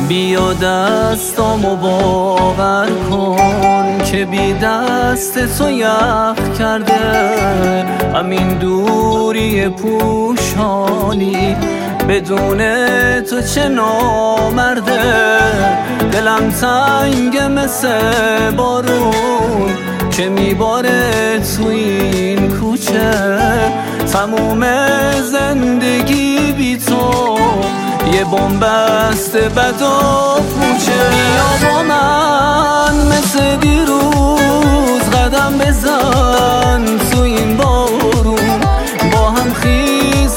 بیا دستامو باور کن که بی دست تو یخ کرده همین دوری پوشانی، بدون تو چه نامرده. دلم تنگ مثل بارون که میباره تو این کوچه، تموم زندگی بی تو یه بنبست بد و پوچه. بیا با من مثل دیروز قدم بزن تو این بارون، با هم خیز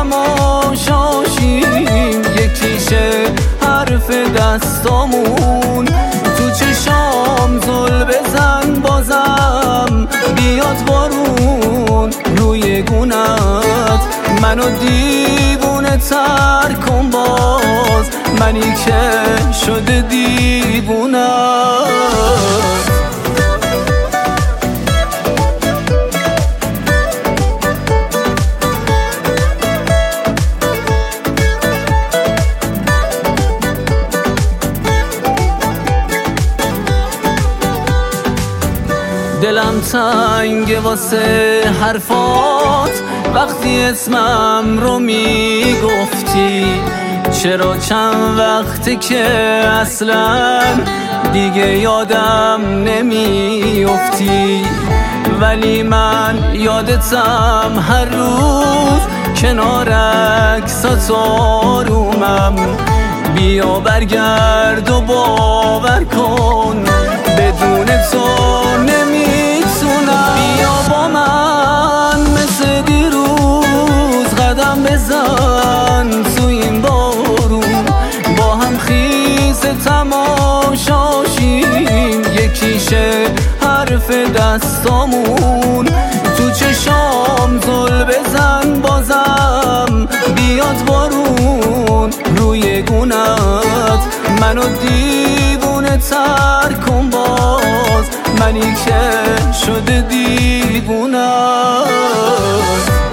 تماشاشیم، یکیشه حرف دستامون. تو چشام زل بزن بازم بیاد بارون روی گونت، منو دیوونه تر کن باز، منی که شده دیوونه. دلم تنگه واسه حرفات وقتی اسمم رو میگفتی، چرا چند وقته که اصلا دیگه یادم نمیافتی. ولی من یادتم هر روز کنار عکسات آرومم. بیا برگرد و باور کن بدون تو نمیتونم. بیا با من مثل دیروز قدم بزن تو این بارون، با هم خیز تماشاشیم، یکیشه حرف دستامون. تو چشام زل بزن بازم بیاد بارون روی گونت، منو دیوونه تر کن باز، منی که شده دیوونه.